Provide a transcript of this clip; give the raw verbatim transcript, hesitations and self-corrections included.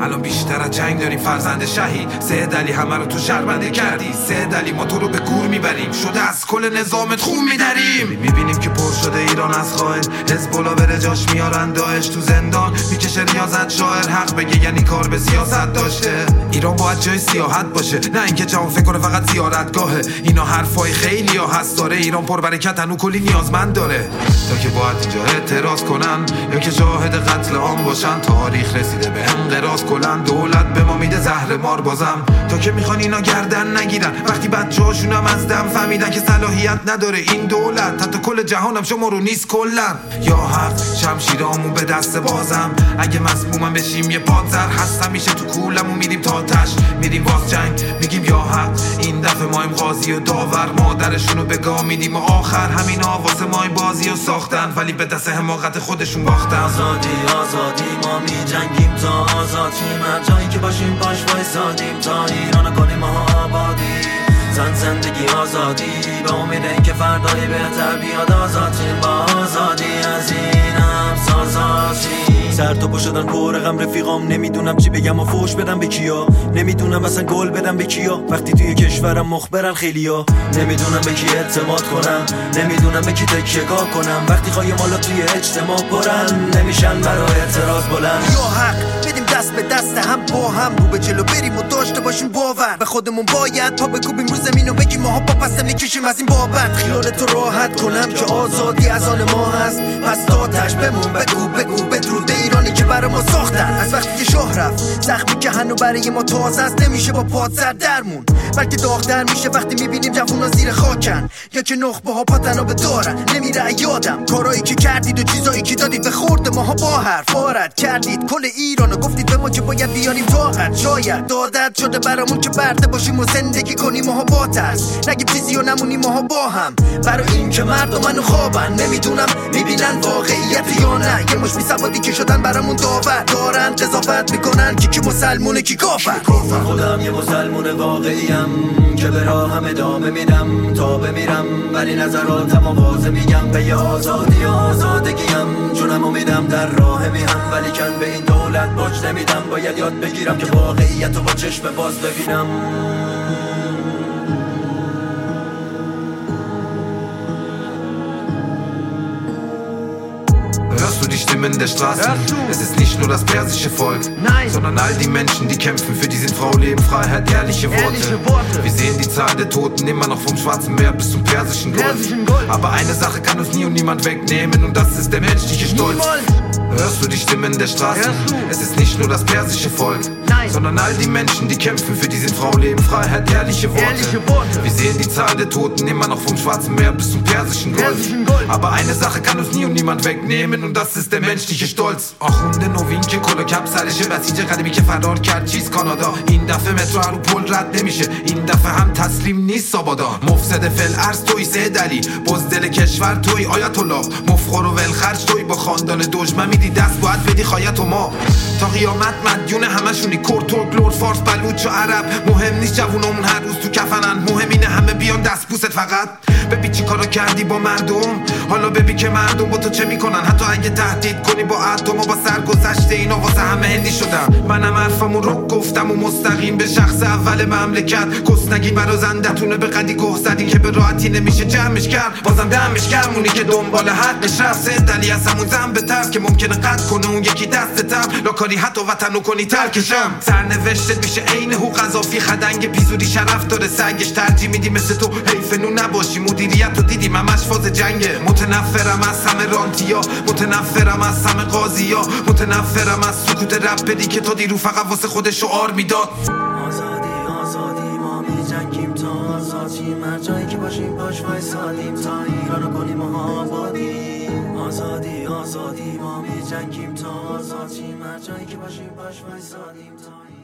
الان بیشتر از جنگ داریم فرزند شهید. سید علی همه رو تو شرمنده کردی. سید علی ما تو رو به گور میبریم، شده از کل نظامت خون میدریم. میبینیم که پر شده ایران از خائن، حزب الله بره جاش میارن داعش تو زندان میکشه ریاضت. شاعر حق بگه یعنی کار به سیاست داشته. ایران باید جای سیاحت باشه، نه اینکه جهان فکر کنه فقط زیارتگاهه. اینا حرفای خیلی ها هست داره، ایران پر برکت هنو کلی نیازمند داره. تا که باید اینجا اعتراض کنن یا که شاهد قتل عام باشن. تاریخ رسیده به انقراض کلن، دولت به ما میده زهر مار بازم. تا که میخوان اینا گردن نگیرن وقتی بچه‌هاشون هم از دم فهمیدن که صلاحیت نداره این دولت. حتی کل جهانم شما رو نیست کلن. یا حق شمشیرامو به دست بازم، اگه مسمومم بشیم یه پادزر هستم. میشه تو کولمو میریم تا تش، میریم باز جنگ میگیم یا حق. این دفعه مایم قاضی و داور، مادرشونو به گام میدیم و آخر همین واسه مای بازی و ساختن، ولی به دست حماقت خودشون باختن. آزادی آزادی ما می جنگیم تا آزاد شیم، هر جایی که باشیم باش وایسادیم تا ایران کنیم ما آبادی. زن زندگی آزادی به امید اینکه فردایی بهتر بیاد. آزاد شیم با آزادی از این هم سازاشیم. سر تا پا شدن پر غم رفیقام، نمیدونم چی بگم و فوش بدم به کیا. نمیدونم اصلا گل بدم به کیا وقتی توی کشورم مخبرن خیلیا. نمیدونم به کی اعتماد کنم، نمیدونم به کی تکیه‌گاه کنم وقتی خواهی مالا توی اجتماع پرن نمیشن برای اعتراض بلند. یا حق بدیم دست به دست هم با هم رو به جلو بریم و داشته باشیم باور به خودمون. باید پا بکوبیم رو زمین و بگیم ما با پس میکشیم از این بابت. خیالتو راحت کنم که آزادی از آن ما هست، پس تاتش بمون بگو بگو بدرود ایرانی که برای ما ساختن. از وقتی که شاه رفت زخمی که هنو برای ما تازه است، نمیشه با پادزر درمون بلکه داغ‌تر میشه وقتی میبینیم جوونا زیر خاکن یا که نخبه ها پاتنو به دارن. نمیره یادم کارایی که کردید و چیزایی که دادید به خورد ماها با حرف وارد کردید کل ایرانو. گفتید به ما که باید بیانیم طاقت، شاید دادت شده برامون که برده باشیم و زندگی کنیم ماها با ترس. نگیم چیزی و نمونیم ماها با هم برای این که مردم منو خوابن. نمیدونم میبینن واقعیت یا نه، یه مش بی‌سوادی که شدن برامون داور دارن قضاوت میکنن کی کی مسلمونه کی کافر. خودم یه مسلمون واقعیم که به راهم ادامه میدم تا بمیرم، ولی نظراتم آوازه میگم به آزادی آزادگیم. جونمو میدم در راه میهم ولی کن به این دولت باج نمیدم. باید یاد بگیرم که واقعیتو با چشم باز ببینم. Hörst du die Stimmen der Straßen? Es ist nicht nur das persische Volk, Nein. sondern all die Menschen, die kämpfen für diesen Frau, Leben, Freiheit, ehrliche Worte. ehrliche Worte. Wir sehen die Zahl der Toten immer noch vom Schwarzen Meer bis zum Persischen Golf. Golf. Aber eine Sache kann uns nie und niemand wegnehmen und das ist der menschliche Stolz. Niemals. Hörst du die Stimmen der Straßen? Es ist nicht nur das persische Volk, Nein. sondern all die Menschen, die kämpfen für diesen Frau, Leben, Freiheit, ehrliche Worte. ehrliche Worte. Wir sehen die Zahl der Toten immer noch vom Schwarzen Meer bis zum Persischen Golf. Golf. Aber eine Sache kann uns nie und niemand wegnehmen und das ist der menschliche Stolz. آخونده نوین که کلا کپ سرشه، بسیج قدیمی که فرار کرد چیز کانادا. این دفعه مترو رو پل رد نمیشه، این دفعه هم تسلیم نیست آبادا. مفسد فل ارز توی سید علی، بزدل کشور توی آیت الله. مفخور و ولخرج توی با خاندان دشمن میدی دست باید بدی خایت و ما. تا قیامت مدیون همشونی، کرد ترک لرد فارس بلوچ و عرب. مهم نیست جوونامون هر روز تو کفنن، مهم اینه همه بیان دست بوست فقط. ببین چی کارا کردی با مردم، حالا ببین که مردم با تو چه میکنن. حتی اگه تهدید کنی با اتم و با سرگذشت اینا واسه همه هندی شدم. منم حرفمو رو گفتم و مستقیم به شخص اول مملکت. گستگی برا زندتونه به قدی گه زدی که به راحتی نمیشه جمعش کرد. بازم دمش گرم اونی که دنبال حقش رفت. سید علی از همون زن به ترس که ممکنه قطع کنه اون یکی دستتم. لاکاری حتی وطنو کنی ترکشم. سرنوشتت میشه عین حقوق اضافی، خدنگ پیزوری شرف داره سگش. ترجیح میدی مثل تو حیف نو نباشی، مدیریت رو دیدیم همش فاز جنگه. متنفرم از همه رانتیا، متنفرم از همه قاضیا، متنفرم از سکوت رپ بدی که تا دیرو فقط واسه خودش شعار میداد. آزادی آزادی ما می جنگیم تا آزاد شیم، هر جایی که باشیم باش وایسادیم تا ایرانو کنیم ما آبادی. آزادی آزادی ما می جنگیم تا آزاد شیم، هر جایی که باشیم باش وایسادیم تا